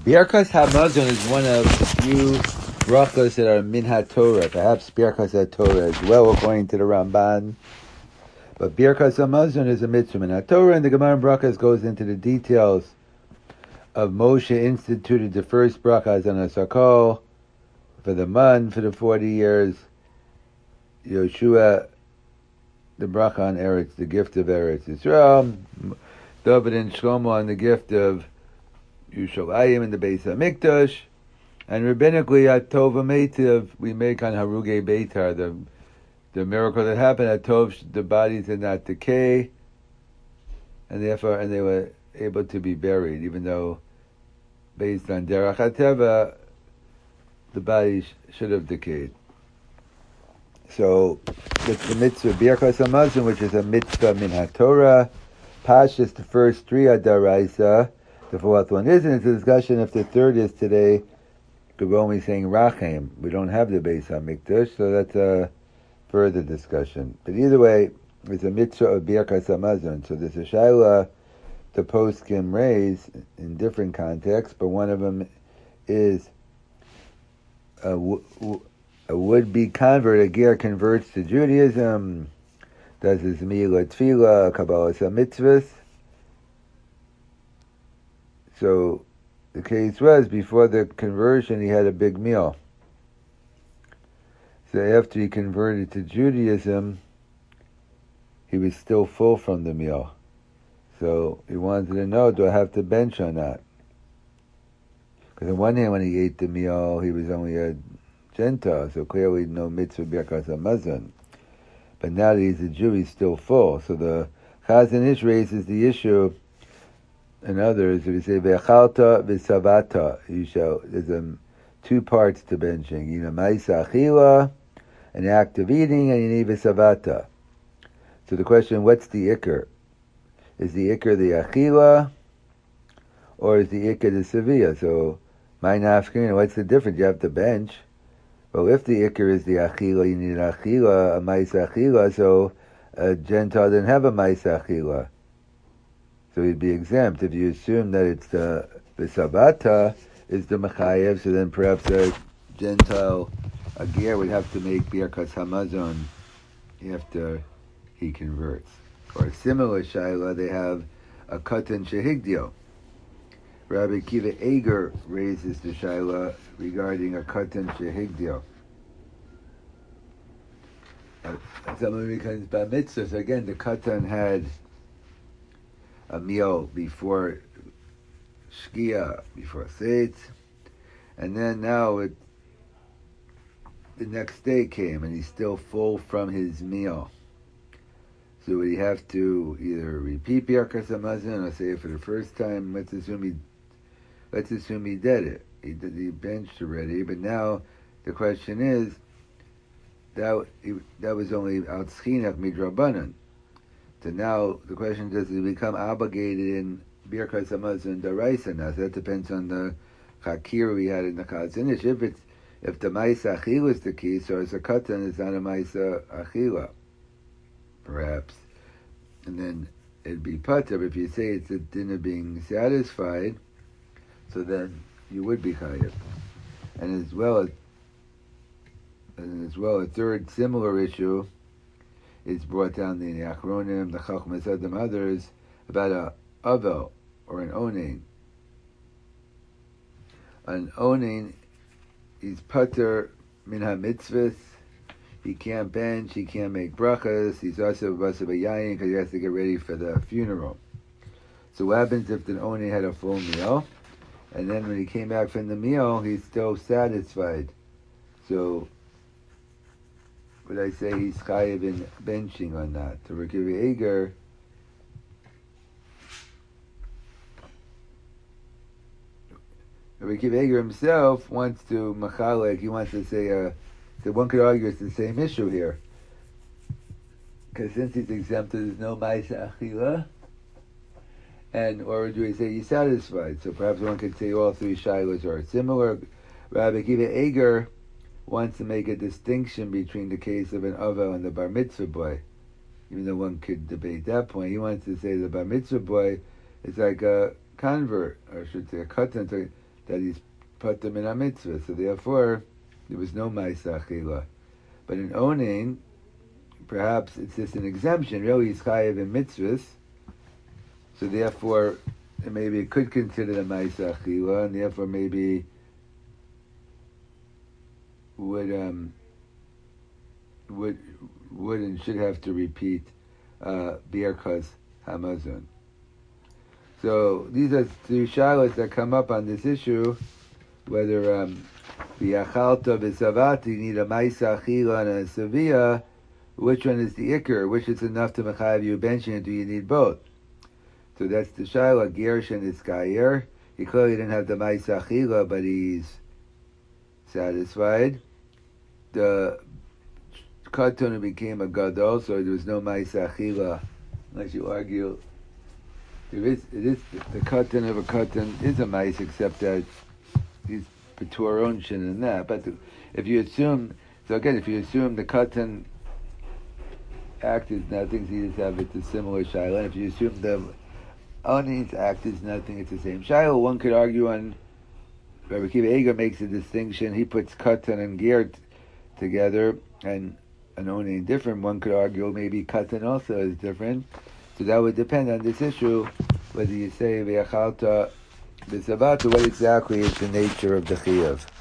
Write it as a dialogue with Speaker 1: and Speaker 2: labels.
Speaker 1: Birkas Hamazon is one of the few brachas that are min HaTorah. Perhaps Birkas HaTorah as well, according to the Ramban. But Birkas Hamazon is a mitzvah min HaTorah, and the Gemara Brachas goes into the details of Moshe instituted the first brachas on Asakol for the month, for the 40 years. Yoshua, the bracha on Eretz, the gift of Eretz Yisrael. David and Shlomo on the gift of Yushalayim in the Beis HaMikdash, and rabbinically at Tov HaMeitiv we make on Harugei Beitar, the miracle that happened at Tov, the bodies did not decay, and therefore they were able to be buried, even though based on Derech HaTeva the bodies should have decayed. So it's the mitzvah Birkas Hamazon, which is a mitzvah min HaTorah. Pashas, the first three are Daraisa. The fourth one isn't. It's a discussion if the third is today. We're only saying Rachem. We don't have the Beis HaMikdash, so that's a further discussion. But either way, it's a mitzvah of Birkas Hamazon. So there's a shaila the poskim raise in different contexts, but one of them is a would-be convert, a ger converts to Judaism, does his milah tefillah, kabbalas mitzvahs. So the case was, before the conversion, he had a big meal. So after he converted to Judaism, he was still full from the meal. So he wanted to know, do I have to bench or not? Because on one hand, when he ate the meal, he was only a Gentile, so clearly no mitzvah Birkas Hamazon. But now that he's a Jew, he's still full. So the Chazon Ish raises the issue, and others, if you say ve'achalta v'savata, there's two parts to benching. You need ma'isa achila, an act of eating, and you need v'savata. So the question, what's the ikar? Is the ikar the achila, or is the ikar the sevilla? So, my nafkin, what's the difference? You have to bench. Well, if the ikar is the achila, you need an achila, a ma'isa achila, so a Gentile didn't have a ma'isa achila. So he'd be exempt. If you assume that it's the sabata is the mechayev, so then perhaps a Gentile, a ger, would have to make Birkas Hamazon after he converts. Or a similar shaila, they have a katan shehigdio. Rabbi Kiva Eger raises the shaila regarding a katan shehigdio. Someone becomes bar mitzvah. So again, the katan had a meal before Shkia, before Seitz, and then now the next day came and he's still full from his meal. So would he have to either repeat Birkas Hamazon or say it for the first time? Let's assume he did it. He benched already, but now the question is that was only out schinach midrabanan. So now the question, does he become obligated in Birkas Hamazon daraisa now? So that depends on the chakir we had in the Chazon Ish. If the ma'isa achila is the key, so as a katan is not a ma'isa achila, perhaps, and then it'd be pater. If you say it's a din of being satisfied, so then you would be chayav. And as well, a third similar issue is brought down in the Achronim, the Chachmas Adam, others, about a avel, or an onain. An onain is pater min ha-mitzvahs. He can't bench, he can't make brachas, he's also basa b'yayin because he has to get ready for the funeral. So what happens if the onain had a full meal, and then when he came back from the meal, he's still satisfied? So would I say he's chayiv in benching or not? To Rabbi Kiva Eger, Rabbi Kiva Eger himself wants to machalek. He wants to say, so one could argue it's the same issue here, because since he's exempted, there's no ma'isa achila, and or do we say he's satisfied? So perhaps one could say all three shilas are similar. Rabbi Kiva Eger wants to make a distinction between the case of an avel and the bar mitzvah boy, even though one could debate that point. He wants to say the bar mitzvah boy is like a convert, or I should say a katan. So that he's put them in a mitzvah. So therefore, there was no Ma'aseh Achila. But in Onin, perhaps it's just an exemption. Really, he's chayiv in mitzvahs. So therefore, maybe it could consider the Ma'aseh Achila, and therefore maybe would and should have to repeat Birkas Hamazon. So these are three shalos that come up on this issue, whether the Achalta v'Savati need a Ma'aseh Achila and a Sevilla. Which one is the Iker? Which is enough to Mechayev you benching it? Do you need both? So that's the Shaila. Gersh and Iskayer. He clearly didn't have the Ma'aseh Achila, but he's satisfied. The Katan became a Gadol, so there was no Ma'aseh Achila, unless you argue. It is the Katan of a Katan is a Ma'aseh, except that he's B'tur Onshin and that. But if you assume, so again, if you assume the Katan act is nothing, so you just have it's a similar Shaila. And if you assume the Onin's act is nothing, it's the same Shaila. One could argue on Rabbi Akiva Eiger makes a distinction. He puts Katan and Ger together, and an Onin different. One could argue maybe Katan also is different. So that would depend on this issue, whether you say Ve'achalta V'Savata, what exactly is the nature of the Chiyuv.